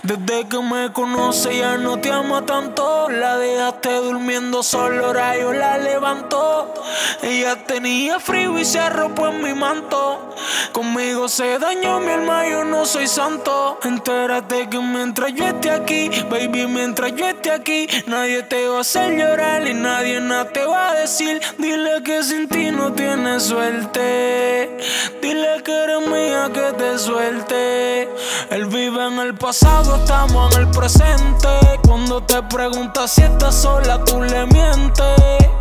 Desde que me conoce ya no te ama tanto. La dejaste durmiendo solo, ahora yo la levanto. Ella tenía frío y se arropó en mi manto. Conmigo se dañó mi alma, yo no soy santo. Entérate que mientras yo esté aquí, baby, mientras yo esté aquí, nadie te va a hacer llorar y nadie nada te va a decir. Dile que sin ti no tienes suerte. Dile que eres mía, que te suelte. Él vive en el pasado, estamos en el presente. Cuando te preguntas si estás sola, tú le mientes.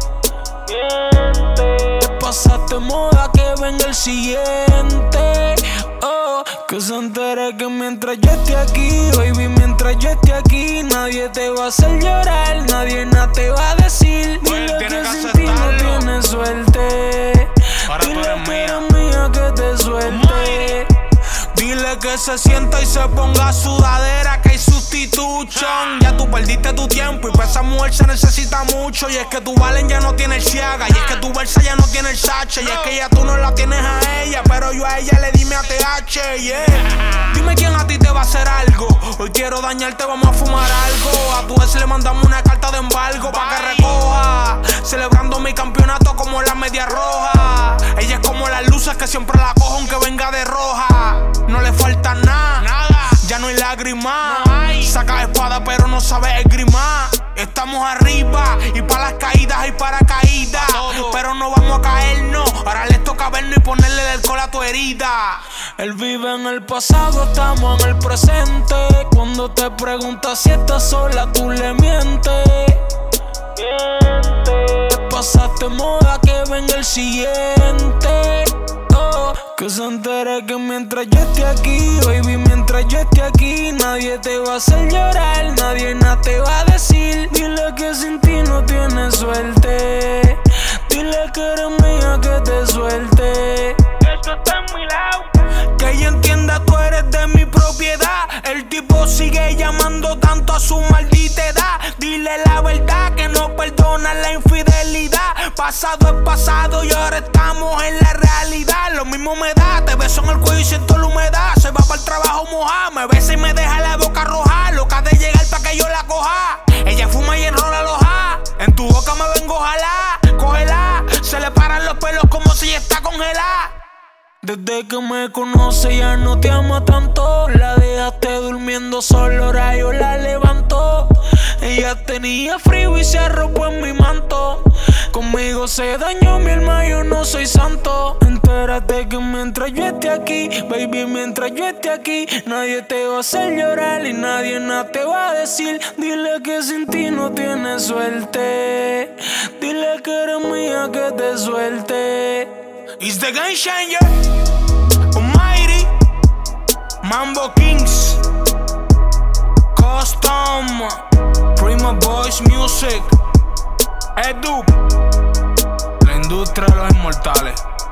Te pasaste moda, que venga el siguiente. Oh, que se entere que mientras yo esté aquí, baby, mientras yo esté aquí, nadie te va a hacer llorar, nadie nada te va a decir. Dile que sin ti no tienes suerte. Dile que eres mía, que te suelte. Dile que se sienta y se ponga sudadera, que hay sustitución. Ya tú perdiste tu tiempo y para esa mujer se necesita mucho. Y es que tu Valen ya no tiene el Ciaga, y es que tu Versa ya no tiene el Sache, y es que ya tú no la tienes a ella, pero yo a ella le di mi ATH, yeah. Dime quién a ti te va a hacer algo. Hoy quiero dañarte, vamos a fumar algo. A tu ex le mandamos una carta de embargo pa' que recoja, celebrando mi campeonato como la media roja. Ella es como las luces que siempre la cojo aunque venga de roja. No le falta nada, ya no hay lágrimas. Saca espada pero no sabe esgrimar. Estamos arriba y para las caídas hay paracaídas, pero no vamos a caernos. Ahora les toca vernos y ponerle el alcohol a tu herida. Él vive en el pasado, estamos en el presente. Cuando te preguntas si estás sola, tú le mientes. Te pasaste moda, que venga el siguiente. Que se entere que mientras yo esté aquí, baby, mientras yo esté aquí, nadie te va a hacer llorar, nadie nada te va a decir. Dile que sin ti no tienes suerte. Dile que eres mía, que te suelte. Esto está en mi lado. Que ella entienda, tú eres de mi propiedad. El tipo sigue llamando tanto a su maldita edad. Dile la verdad, que no perdona la infidelidad. Pasado es pasado y ahora estamos en la realidad. Lo mismo me da, te beso en el cuello y siento la humedad. Se va para el trabajo mojada, me besa y me deja la boca roja. Loca de llegar pa' que yo la coja. Ella fuma y enrola los ja. En tu boca me vengo ojalá. Cógela, se le paran los pelos como si está congelada. Desde que me conoce ya no te ama tanto. La dejaste durmiendo solo, ahora yo la levanto. Ella tenía frío y se arropó en mi manto. Conmigo se dañó mi alma, yo no soy santo. Entérate que mientras yo esté aquí, baby, mientras yo esté aquí, nadie te va a hacer llorar y nadie nada te va a decir. Dile que sin ti no tienes suerte. Dile que eres mía, que te suelte. It's the Game Changer, Almighty, Mambo Kings, Custom, Prima Boys Music, Edu, la industria de los inmortales.